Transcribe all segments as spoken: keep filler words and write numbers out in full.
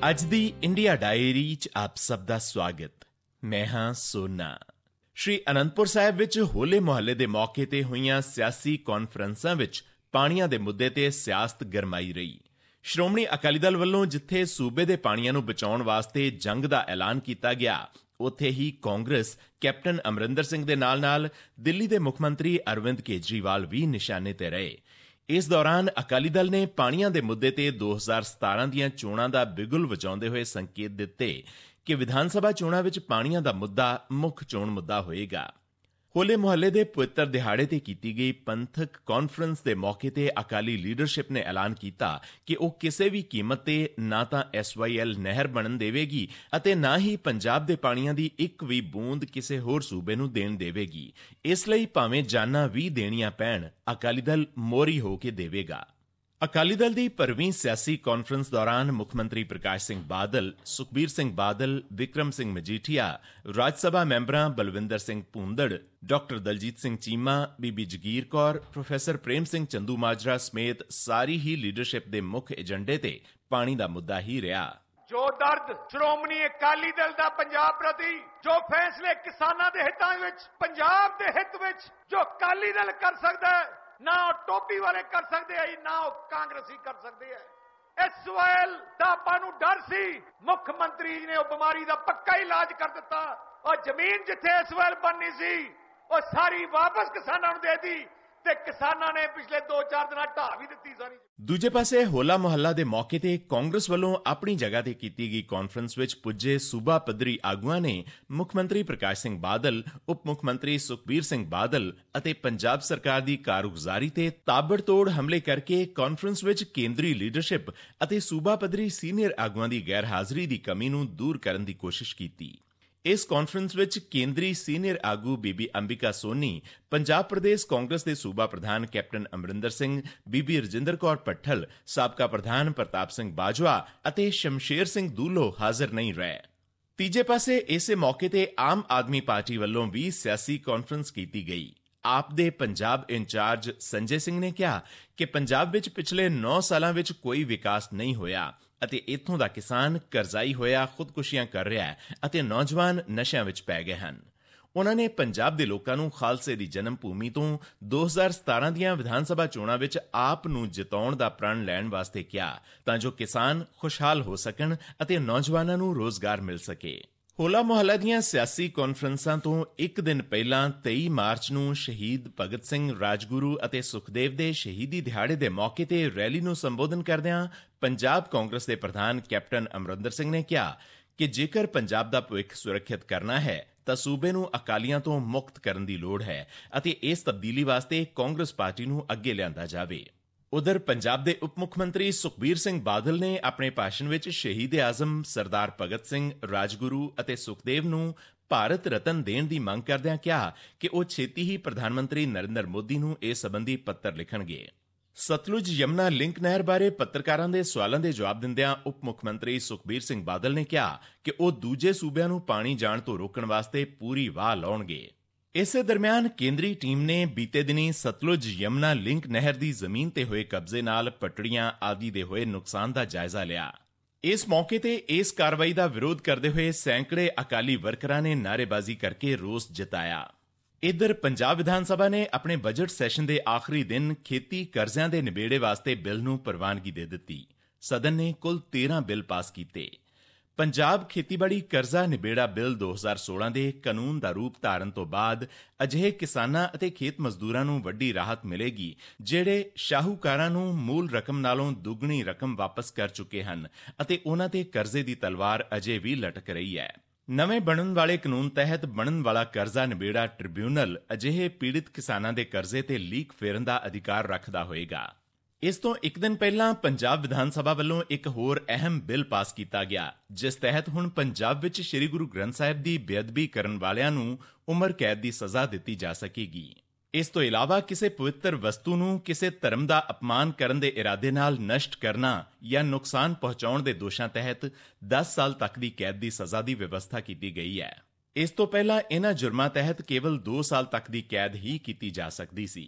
ਅੱਜ ਦੀ India diary 'ਚ ਆਪ ਸਭ ਦਾ ਸਵਾਗਤ। ਮੈਂ ਹਾਂ ਸੋਨਾ। ਸ਼੍ਰੀ ਅਨੰਦਪੁਰ ਸਾਹਿਬ ਵਿੱਚ ਹੋਲੇ ਮੁਹੱਲੇ ਦੇ ਮੌਕੇ ਤੇ ਹੋਈਆਂ ਸਿਆਸੀ ਕਾਨਫਰੰਸਾਂ ਵਿੱਚ ਪਾਣੀਆਂ ਦੇ ਮੁੱਦੇ ਤੇ ਸਿਆਸਤ ਗਰਮਾਈ ਰਹੀ। ਸ਼੍ਰੋਮਣੀ ਅਕਾਲੀ ਦਲ ਵੱਲੋਂ ਜਿੱਥੇ ਸੂਬੇ ਦੇ ਪਾਣੀਆਂ ਨੂੰ ਬਚਾਉਣ ਵਾਸਤੇ ਜੰਗ ਦਾ ਐਲਾਨ ਕੀਤਾ ਗਿਆ, ਉੱਥੇ ਹੀ ਕਾਂਗਰਸ ਕੈਪਟਨ ਅਮਰਿੰਦਰ ਸਿੰਘ ਦੇ ਨਾਲ-ਨਾਲ ਦਿੱਲੀ ਦੇ ਮੁੱਖ ਮੰਤਰੀ ਅਰਵਿੰਦ ਕੇਜਰੀਵਾਲ ਵੀ ਨਿਸ਼ਾਨੇ ਤੇ ਰਹੇ। ਇਸ ਦੌਰਾਨ ਅਕਾਲੀ ਦਲ ਨੇ ਪਾਣੀਆਂ ਦੇ ਮੁੱਦੇ ਤੇ ਦੋ ਹਜ਼ਾਰ ਸਤਾਰਾਂ ਦੀਆਂ ਚੋਣਾਂ ਦਾ ਬਿਗੁਲ ਵਜਾਉਂਦੇ ਹੋਏ ਸੰਕੇਤ ਦਿੱਤੇ ਕਿ ਵਿਧਾਨ ਸਭਾ ਚੋਣਾਂ ਵਿੱਚ ਪਾਣੀਆਂ ਦਾ ਮੁੱਦਾ ਮੁੱਖ ਚੋਣ ਮੁੱਦਾ ਹੋਏਗਾ। ਹੋਲੇ ਮੁਹੱਲੇ ਦੇ ਪਵਿੱਤਰ ਦਿਹਾੜੇ ਤੇ ਕੀਤੀ ਗਈ ਪੰਥਕ ਕਾਨਫਰੰਸ ਦੇ ਮੌਕੇ ਤੇ ਅਕਾਲੀ ਲੀਡਰਸ਼ਿਪ ਨੇ ਐਲਾਨ ਕੀਤਾ ਕਿ ਉਹ ਕਿਸੇ ਵੀ ਕੀਮਤ ਤੇ ਨਾ ਤਾਂ ਐਸ ਵਾਈ ਐਲ ਨਹਿਰ ਬਣਨ ਦੇਵੇਗੀ ਅਤੇ ਨਾ ਹੀ ਪੰਜਾਬ ਦੇ ਪਾਣੀਆਂ ਦੀ ਇੱਕ ਵੀ ਬੂੰਦ ਕਿਸੇ ਹੋਰ ਸੂਬੇ ਨੂੰ ਦੇਣ ਦੇਵੇਗੀ। ਇਸ ਲਈ ਭਾਵੇਂ ਜਾਨਾਂ ਵੀ ਦੇਣੀਆਂ ਪੈਣ, ਅਕਾਲੀ ਦਲ ਮੋਹਰੀ ਹੋ ਕੇ ਦੇਵੇਗਾ। ਅਕਾਲੀ ਦਲ ਦੀ ਭਰਵੀਂ ਸਿਆਸੀ ਕਾਨਫਰੰਸ ਦੌਰਾਨ ਮੁੱਖ ਮੰਤਰੀ ਪ੍ਰਕਾਸ਼ ਸਿੰਘ ਬਾਦਲ, ਸੁਖਬੀਰ ਸਿੰਘ ਬਾਦਲ, ਵਿਕਰਮ ਸਿੰਘ ਮਜੀਠੀਆ, ਰਾਜ ਸਭਾ ਮੈਂਬਰਾਂ ਬਲਵਿੰਦਰ ਸਿੰਘ ਭੂੰਦੜ, ਡਾਕਟਰ ਦਲਜੀਤ ਸਿੰਘ ਚੀਮਾ, ਬੀਬੀ ਜਗੀਰ ਕੌਰ, ਪ੍ਰੋਫੈਸਰ ਪ੍ਰੇਮ ਸਿੰਘ ਚੰਦੂ ਮਾਜਰਾ ਸਮੇਤ ਸਾਰੀ ਹੀ ਲੀਡਰਸ਼ਿਪ ਦੇ ਮੁੱਖ ਏਜੰਡੇ ਤੇ ਪਾਣੀ ਦਾ ਮੁੱਦਾ ਹੀ ਰਿਹਾ। ਜੋ ਦਰਦ ਸ਼੍ਰੋਮਣੀ ਅਕਾਲੀ ਦਲ ਦਾ ਪੰਜਾਬ ਪ੍ਰਤੀ, ਜੋ ਫੈਸਲੇ ਕਿਸਾਨਾਂ ਦੇ ਹਿੱਤਾਂ ਵਿੱਚ, ਪੰਜਾਬ ਦੇ ਹਿੱਤ ਵਿੱਚ ਜੋ ਅਕਾਲੀ ਦਲ ਕਰ ਸਕਦਾ ਹੈ, ਨਾ ਉਹ ਟੋਪੀ ਵਾਲੇ ਕਰ ਸਕਦੇ ਆ, ਨਾ ਉਹ ਕਾਂਗਰਸੀ ਕਰ ਸਕਦੇ ਆ। ਇਸ ਵੇਲ ਦਾ ਆਪਾਂ ਨੂੰ ਡਰ ਸੀ, ਮੁੱਖ ਮੰਤਰੀ ਜੀ ਨੇ ਉਹ ਬਿਮਾਰੀ ਦਾ ਪੱਕਾ ਇਲਾਜ ਕਰ ਦਿੱਤਾ। ਉਹ ਜ਼ਮੀਨ ਜਿੱਥੇ ਇਸ ਵੇਲ ਬਣਨੀ ਸੀ ਉਹ ਸਾਰੀ ਵਾਪਸ ਕਿਸਾਨਾਂ ਨੂੰ ਦੇ ਦਿੱਤੀ ਤੇ ਕਿਸਾਨਾਂ ਨੇ ਪਿਛਲੇ ਦੋ ਚਾਰ ਦਿਨਾਂ ਢਾਹ ਵੀ ਦਿੱਤੀ ਸਾਰੀ। ਦੂਜੇ ਪਾਸੇ ਹੋਲਾ ਮੁਹੱਲਾ ਦੇ ਮੌਕੇ ਤੇ ਕਾਂਗਰਸ ਵੱਲੋਂ ਆਪਣੀ ਜਗ੍ਹਾ ਤੇ ਕੀਤੀ ਗਈ ਕਾਨਫਰੰਸ ਵਿੱਚ ਪੁੱਜੇ ਸੂਬਾ ਪੱਧਰੀ ਆਗੂਆਂ ਨੇ ਮੁੱਖ ਮੰਤਰੀ ਪ੍ਰਕਾਸ਼ ਸਿੰਘ ਬਾਦਲ, ਉਪ ਮੁੱਖ ਮੰਤਰੀ ਸੁਖਬੀਰ ਸਿੰਘ ਬਾਦਲ ਅਤੇ ਪੰਜਾਬ ਸਰਕਾਰ ਦੀ ਕਾਰਗੁਜ਼ਾਰੀ ਤੇ ਤਾਬੜਤੋੜ ਹਮਲੇ ਕਰਕੇ ਕਾਨਫਰੰਸ ਵਿੱਚ ਕੇਂਦਰੀ ਲੀਡਰਸ਼ਿਪ ਅਤੇ ਸੂਬਾ ਪੱਧਰੀ ਸੀਨੀਅਰ ਆਗੂਆਂ ਦੀ ਗੈਰ ਹਾਜ਼ਰੀ ਦੀ ਕਮੀ ਨੂੰ ਦੂਰ ਕਰਨ ਦੀ ਕੋਸ਼ਿਸ਼ ਕੀਤੀ। ਇਸ ਕਾਨਫਰੰਸ ਵਿੱਚ ਕੇਂਦਰੀ ਸੀਨੀਅਰ ਆਗੂ ਬੀਬੀ ਅੰਬਿਕਾ ਸੋਨੀ, ਪੰਜਾਬ ਪ੍ਰਦੇਸ਼ ਕਾਂਗਰਸ ਦੇ ਸੂਬਾ ਪ੍ਰਧਾਨ ਕੈਪਟਨ ਅਮਰਿੰਦਰ ਸਿੰਘ, ਬੀਬੀ ਰਜਿੰਦਰ ਕੌਰ ਭੱਠਲ, ਸਾਬਕਾ ਪ੍ਰਧਾਨ ਪ੍ਰਤਾਪ ਸਿੰਘ ਬਾਜਵਾ ਅਤੇ ਸ਼ਮਸ਼ੇਰ ਸਿੰਘ ਦੂਲੋ ਹਾਜ਼ਰ ਨਹੀਂ ਰਹੇ। ਤੀਜੇ ਪਾਸੇ ਇਸੇ ਮੌਕੇ ਤੇ ਆਮ ਆਦਮੀ ਪਾਰਟੀ ਵੱਲੋਂ ਵੀ ਸਿਆਸੀ ਕਾਨਫਰੰਸ ਕੀਤੀ ਗਈ। ਆਪ ਦੇ ਪੰਜਾਬ ਇੰਚਾਰਜ ਸੰਜੇ ਸਿੰਘ ਨੇ ਕਿਹਾ ਕਿ ਪੰਜਾਬ ਵਿੱਚ ਪਿਛਲੇ ਨੌ ਸਾਲਾਂ ਵਿੱਚ ਕੋਈ ਵਿਕਾਸ ਨਹੀਂ ਹੋਇਆ ਅਤੇ ਇੱਥੋਂ ਦਾ ਕਿਸਾਨ ਕਰਜ਼ਾਈ ਹੋਇਆ ਖੁਦਕੁਸ਼ੀਆਂ ਕਰ ਰਿਹਾ ਹੈ ਅਤੇ ਨੌਜਵਾਨ ਨਸ਼ਿਆਂ ਵਿੱਚ ਪੈ ਗਏ ਹਨ। ਉਨ੍ਹਾਂ ਨੇ ਪੰਜਾਬ ਦੇ ਲੋਕਾਂ ਨੂੰ ਖਾਲਸੇ ਦੀ ਜਨਮ ਭੂਮੀ ਤੋਂ ਦੋ ਹਜ਼ਾਰ ਸਤਾਰਾਂ ਦੀਆਂ ਵਿਧਾਨ ਸਭਾ ਚੋਣਾਂ ਵਿੱਚ ਆਪ ਨੂੰ ਜਿਤਾਉਣ ਦਾ ਪ੍ਰਣ ਲੈਣ ਵਾਸਤੇ ਕਿਹਾ ਤਾਂ ਜੋ ਕਿਸਾਨ ਖੁਸ਼ਹਾਲ ਹੋ ਸਕਣ ਅਤੇ ਨੌਜਵਾਨਾਂ ਨੂੰ ਰੋਜ਼ਗਾਰ ਮਿਲ ਸਕੇ। ਹੋਲਾ ਮੁਹੱਲਾ ਦੀਆਂ ਸਿਆਸੀ ਕਾਨਫਰੰਸਾਂ ਤੋਂ ਇੱਕ ਦਿਨ ਪਹਿਲਾਂ ਤੇਈ ਮਾਰਚ ਨੂੰ ਸ਼ਹੀਦ ਭਗਤ ਸਿੰਘ, ਰਾਜਗੁਰੂ ਅਤੇ ਸੁਖਦੇਵ ਦੇ ਸ਼ਹੀਦੀ ਦਿਹਾੜੇ ਦੇ ਮੌਕੇ ਤੇ ਰੈਲੀ ਨੂੰ ਸੰਬੋਧਨ ਕਰਦਿਆਂ ਪੰਜਾਬ ਕਾਂਗਰਸ ਦੇ ਪ੍ਰਧਾਨ ਕੈਪਟਨ ਅਮਰਿੰਦਰ ਸਿੰਘ ਨੇ ਕਿਹਾ ਕਿ ਜੇਕਰ ਪੰਜਾਬ ਦਾ ਭਵਿੱਖ ਸੁਰੱਖਿਅਤ ਕਰਨਾ ਹੈ ਤਾਂ ਸੂਬੇ ਨੂੰ ਅਕਾਲੀਆਂ ਤੋਂ ਮੁਕਤ ਕਰਨ ਦੀ ਲੋੜ ਹੈ ਅਤੇ ਇਸ ਤਬਦੀਲੀ ਵਾਸਤੇ ਕਾਂਗਰਸ ਪਾਰਟੀ ਨੂੰ ਅੱਗੇ ਲਿਆਂਦਾ ਜਾਵੇ। ਉਧਰ ਪੰਜਾਬ ਦੇ ਉਪ ਮੁੱਖ ਮੰਤਰੀ ਸੁਖਬੀਰ ਸਿੰਘ ਬਾਦਲ ਨੇ ਆਪਣੇ ਭਾਸ਼ਣ ਵਿੱਚ ਸ਼ਹੀਦ-ਏ-ਆਜ਼ਮ ਸਰਦਾਰ ਭਗਤ ਸਿੰਘ, ਰਾਜਗੁਰੂ ਅਤੇ ਸੁਖਦੇਵ ਨੂੰ ਭਾਰਤ ਰਤਨ ਦੇਣ ਦੀ ਮੰਗ ਕਰਦਿਆਂ ਕਿਹਾ ਕਿ ਉਹ ਛੇਤੀ ਹੀ ਪ੍ਰਧਾਨ ਮੰਤਰੀ ਨਰਿੰਦਰ ਮੋਦੀ ਨੂੰ ਇਸ ਸੰਬੰਧੀ ਪੱਤਰ ਲਿਖਣਗੇ। ਸਤਲੁਜ ਯਮੁਨਾ ਲਿੰਕ ਨਹਿਰ ਬਾਰੇ ਪੱਤਰਕਾਰਾਂ ਦੇ ਸਵਾਲਾਂ ਦੇ ਜਵਾਬ ਦਿੰਦਿਆਂ ਉਪ ਮੁੱਖ ਮੰਤਰੀ ਸੁਖਬੀਰ ਸਿੰਘ ਬਾਦਲ ਨੇ ਕਿਹਾ ਕਿ ਉਹ ਦੂਜੇ ਸੂਬਿਆਂ ਨੂੰ ਪਾਣੀ ਜਾਣ ਤੋਂ ਰੋਕਣ ਵਾਸਤੇ ਪੂਰੀ ਵਾਹ ਲਾਉਣਗੇ। ਇਸੇ ਦਰਮਿਆਨ ਕੇਂਦਰੀ ਟੀਮ ਨੇ ਬੀਤੇ ਦਿਨੀ ਸਤਲੁਜ ਯਮੁਨਾ ਲਿੰਕ ਨਹਿਰ ਦੀ ਜ਼ਮੀਨ ਤੇ ਹੋਏ ਕਬਜ਼ੇ ਨਾਲ ਪਟੜੀਆਂ ਆਦਿ ਦੇ ਹੋਏ ਨੁਕਸਾਨ ਦਾ ਜਾਇਜ਼ਾ ਲਿਆ। ਇਸ ਮੌਕੇ ਤੇ ਇਸ ਕਾਰਵਾਈ ਦਾ ਵਿਰੋਧ ਕਰਦੇ ਹੋਏ ਸੈਂਕੜੇ ਅਕਾਲੀ ਵਰਕਰਾਂ ਨੇ ਨਾਅਰੇਬਾਜ਼ੀ ਕਰਕੇ ਰੋਸ ਜਤਾਇਆ। ਇਧਰ ਪੰਜਾਬ ਵਿਧਾਨ ਸਭਾ ਨੇ ਆਪਣੇ ਬਜਟ ਸੈਸ਼ਨ ਦੇ ਆਖਰੀ ਦਿਨ ਖੇਤੀ ਕਰਜ਼ਿਆਂ ਦੇ ਨਿਬੇੜੇ ਵਾਸਤੇ ਬਿੱਲ ਨੂੰ ਪ੍ਰਵਾਨਗੀ ਦੇ ਦਿੱਤੀ। ਸਦਨ ਨੇ ਕੁੱਲ ਤੇਰਾਂ ਬਿੱਲ ਪਾਸ ਕੀਤੇ। ਪੰਜਾਬ ਖੇਤੀਬਾੜੀ ਕਰਜ਼ਾ ਨਿਬੇੜਾ ਬਿੱਲ ਦੋ ਹਜ਼ਾਰ ਸੋਲਾਂ ਦੇ ਕਾਨੂੰਨ ਦਾ ਰੂਪ ਧਾਰਨ ਤੋਂ ਬਾਅਦ ਅਜਿਹੇ ਕਿਸਾਨਾਂ ਅਤੇ ਖੇਤ ਮਜ਼ਦੂਰਾਂ ਨੂੰ ਵੱਡੀ ਰਾਹਤ ਮਿਲੇਗੀ ਜਿਹੜੇ ਸ਼ਾਹੂਕਾਰਾਂ ਨੂੰ ਮੂਲ ਰਕਮ ਨਾਲੋਂ ਦੁੱਗਣੀ ਰਕਮ ਵਾਪਸ ਕਰ ਚੁੱਕੇ ਹਨ ਅਤੇ ਉਨ੍ਹਾਂ ਤੇ ਕਰਜ਼ੇ ਦੀ ਤਲਵਾਰ ਅਜੇ ਵੀ ਲਟਕ ਰਹੀ ਹੈ। ਨਵੇਂ ਬਣਨ ਵਾਲੇ ਕਾਨੂੰਨ ਤਹਿਤ ਬਣਨ ਵਾਲਾ ਕਰਜ਼ਾ ਨਿਬੇੜਾ ਟ੍ਰਿਬਿਊਨਲ ਅਜਿਹੇ ਪੀੜਿਤ ਕਿਸਾਨਾਂ ਦੇ ਕਰਜ਼ੇ ਤੇ ਲੀਕ ਫੇਰਨ ਦਾ ਅਧਿਕਾਰ ਰੱਖਦਾ ਹੋਏਗਾ। ਇਸ ਤੋਂ ਇੱਕ ਦਿਨ ਪਹਿਲਾਂ ਪੰਜਾਬ ਵਿਧਾਨ ਸਭਾ ਵੱਲੋਂ ਇੱਕ ਹੋਰ ਅਹਿਮ ਬਿੱਲ ਪਾਸ ਕੀਤਾ ਗਿਆ, ਜਿਸ ਤਹਿਤ ਹੁਣ ਪੰਜਾਬ ਵਿੱਚ ਸ੍ਰੀ ਗੁਰੂ ਗ੍ਰੰਥ ਸਾਹਿਬ ਦੀ ਬੇਅਦਬੀ ਕਰਨ ਵਾਲਿਆਂ ਨੂੰ ਉਮਰ ਕੈਦ ਦੀ ਸਜ਼ਾ ਦਿੱਤੀ ਜਾ ਸਕੇਗੀ। ਇਸ ਤੋਂ ਇਲਾਵਾ ਕਿਸੇ ਪਵਿੱਤਰ ਵਸਤੂ ਨੂੰ ਕਿਸੇ ਧਰਮ ਦਾ ਅਪਮਾਨ ਕਰਨ ਦੇ ਇਰਾਦੇ ਨਾਲ ਨਸ਼ਟ ਕਰਨਾ ਜਾਂ ਨੁਕਸਾਨ ਪਹੁੰਚਾਉਣ ਦੇ ਦੋਸ਼ਾਂ ਤਹਿਤ ਦਸ ਸਾਲ ਤੱਕ ਦੀ ਕੈਦ ਦੀ ਸਜ਼ਾ ਦੀ ਵਿਵਸਥਾ ਕੀਤੀ ਗਈ ਹੈ। ਇਸ ਤੋਂ ਪਹਿਲਾਂ ਇਨ੍ਹਾਂ ਜੁਰਮਾਂ ਤਹਿਤ ਕੇਵਲ ਦੋ ਸਾਲ ਤੱਕ ਦੀ ਕੈਦ ਹੀ ਕੀਤੀ ਜਾ ਸਕਦੀ ਸੀ।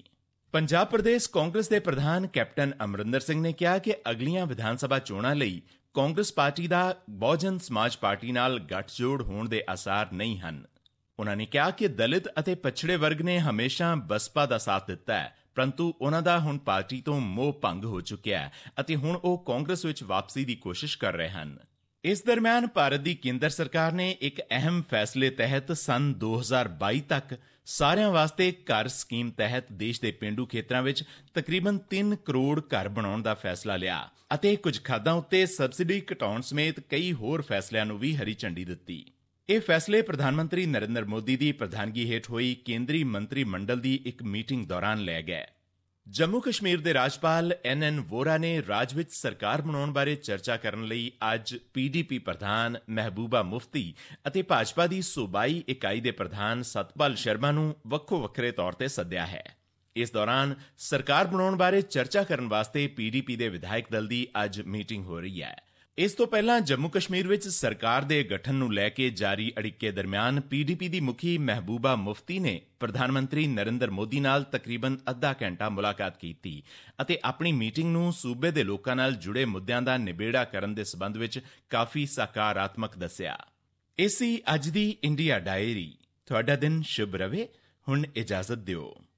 ਪੰਜਾਬ ਪ੍ਰਦੇਸ਼ ਕਾਂਗਰਸ ਦੇ ਪ੍ਰਧਾਨ ਕੈਪਟਨ ਅਮਰਿੰਦਰ ਸਿੰਘ ਨੇ ਕਿਹਾ ਕਿ ਅਗਲੀਆਂ ਵਿਧਾਨ ਸਭਾ ਚੋਣਾਂ ਲਈ ਕਾਂਗਰਸ ਪਾਰਟੀ ਦਾ ਬਹੁਜਨ ਸਮਾਜ ਪਾਰਟੀ ਨਾਲ ਗੱਠਜੋੜ ਹੋਣ ਦੇ ਆਸਾਰ ਨਹੀਂ ਹਨ। ਉਨ੍ਹਾਂ ਨੇ ਕਿਹਾ ਕਿ ਦਲਿਤ ਅਤੇ ਪਛੜੇ ਵਰਗ ਨੇ ਹਮੇਸ਼ਾ ਬਸਪਾ ਦਾ ਸਾਥ ਦਿੱਤਾ ਹੈ, ਪਰੰਤੂ ਉਨ੍ਹਾਂ ਦਾ ਹੁਣ ਪਾਰਟੀ ਤੋਂ ਮੋਹ ਭੰਗ ਹੋ ਚੁੱਕਿਆ ਹੈ ਅਤੇ ਹੁਣ ਉਹ ਕਾਂਗਰਸ ਵਿੱਚ ਵਾਪਸੀ ਦੀ ਕੋਸ਼ਿਸ਼ ਕਰ ਰਹੇ ਹਨ। ਇਸ ਦਰਮਿਆਨ ਭਾਰਤ ਦੀ ਕੇਂਦਰ ਸਰਕਾਰ ਨੇ ਇੱਕ ਅਹਿਮ ਫੈਸਲੇ ਤਹਿਤ ਸੰਨ ਦੋ ਹਜ਼ਾਰ ਬਾਈ ਤੱਕ ਸਾਰਿਆਂ ਵਾਸਤੇ ਘਰ ਸਕੀਮ ਤਹਿਤ ਦੇਸ਼ ਦੇ ਪੇਂਡੂ ਖੇਤਰਾਂ ਵਿੱਚ ਤਕਰੀਬਨ ਤਿੰਨ ਕਰੋੜ ਘਰ ਬਣਾਉਣ ਦਾ ਫੈਸਲਾ ਲਿਆ ਅਤੇ ਕੁਝ ਖਾਦਾਂ ਉੱਤੇ ਸਬਸਿਡੀ ਘਟਾਉਣ ਸਮੇਤ ਕਈ ਹੋਰ ਫੈਸਲਿਆਂ ਨੂੰ ਵੀ ਹਰੀ ਝੰਡੀ ਦਿੱਤੀ। ਇਹ ਫੈਸਲੇ ਪ੍ਰਧਾਨ ਮੰਤਰੀ ਨਰਿੰਦਰ ਮੋਦੀ ਦੀ ਪ੍ਰਧਾਨਗੀ ਹੇਠ ਹੋਈ ਕੇਂਦਰੀ ਮੰਤਰੀ ਮੰਡਲ ਦੀ ਇੱਕ ਮੀਟਿੰਗ ਦੌਰਾਨ ਲਏ ਗਏ। ਜੰਮੂ ਕਸ਼ਮੀਰ ਦੇ ਰਾਜਪਾਲ ਐਨ ਐਨ ਵੋਰਾ ਨੇ ਰਾਜ ਵਿੱਚ ਸਰਕਾਰ ਬਣਾਉਣ ਬਾਰੇ ਚਰਚਾ ਕਰਨ ਲਈ ਅੱਜ ਪੀ ਡੀ ਪੀ ਪ੍ਰਧਾਨ ਮਹਿਬੂਬਾ ਮੁਫਤੀ ਅਤੇ ਭਾਜਪਾ ਦੀ ਸੂਬਾਈ ਇਕਾਈ ਦੇ ਪ੍ਰਧਾਨ ਸਤਪਾਲ ਸ਼ਰਮਾ ਨੂੰ ਵੱਖੋ ਵੱਖਰੇ ਤੌਰ ਤੇ ਸੱਦਿਆ ਹੈ। ਇਸ ਦੌਰਾਨ ਸਰਕਾਰ ਬਣਾਉਣ ਬਾਰੇ ਚਰਚਾ ਕਰਨ ਵਾਸਤੇ ਪੀ ਡੀ ਪੀ ਦੇ ਵਿਧਾਇਕ ਦਲ ਦੀ ਅੱਜ ਮੀਟਿੰਗ ਹੋ ਰਹੀ ਹੈ। ਇਸ ਤੋਂ ਪਹਿਲਾਂ ਜੰਮੂ ਕਸ਼ਮੀਰ ਵਿੱਚ ਸਰਕਾਰ ਦੇ ਗਠਨ ਨੂੰ ਲੈ ਕੇ ਜਾਰੀ ਅੜਿੱਕੇ ਦਰਮਿਆਨ ਪੀ ਡੀ ਪੀ ਦੀ ਮੁਖੀ ਮਹਿਬੂਬਾ ਮੁਫਤੀ ਨੇ ਪ੍ਰਧਾਨ ਮੰਤਰੀ ਨਰਿੰਦਰ ਮੋਦੀ ਨਾਲ ਤਕਰੀਬਨ ਅੱਧਾ ਘੰਟਾ ਮੁਲਾਕਾਤ ਕੀਤੀ ਅਤੇ ਆਪਣੀ ਮੀਟਿੰਗ ਨੂੰ ਸੂਬੇ ਦੇ ਲੋਕਾਂ ਨਾਲ ਜੁੜੇ ਮੁੱਦਿਆਂ ਦਾ ਨਿਬੇੜਾ ਕਰਨ ਦੇ ਸਬੰਧ ਵਿੱਚ ਕਾਫੀ ਸਕਾਰਾਤਮਕ ਦੱਸਿਆ। ਇਹ ਸੀ ਅੱਜ ਦੀ ਇੰਡੀਆ ਡਾਇਰੀ। ਤੁਹਾਡਾ ਦਿਨ ਸ਼ੁਭ ਰਵੇ। ਹੁਣ ਇਜਾਜ਼ਤ ਦਿਓ।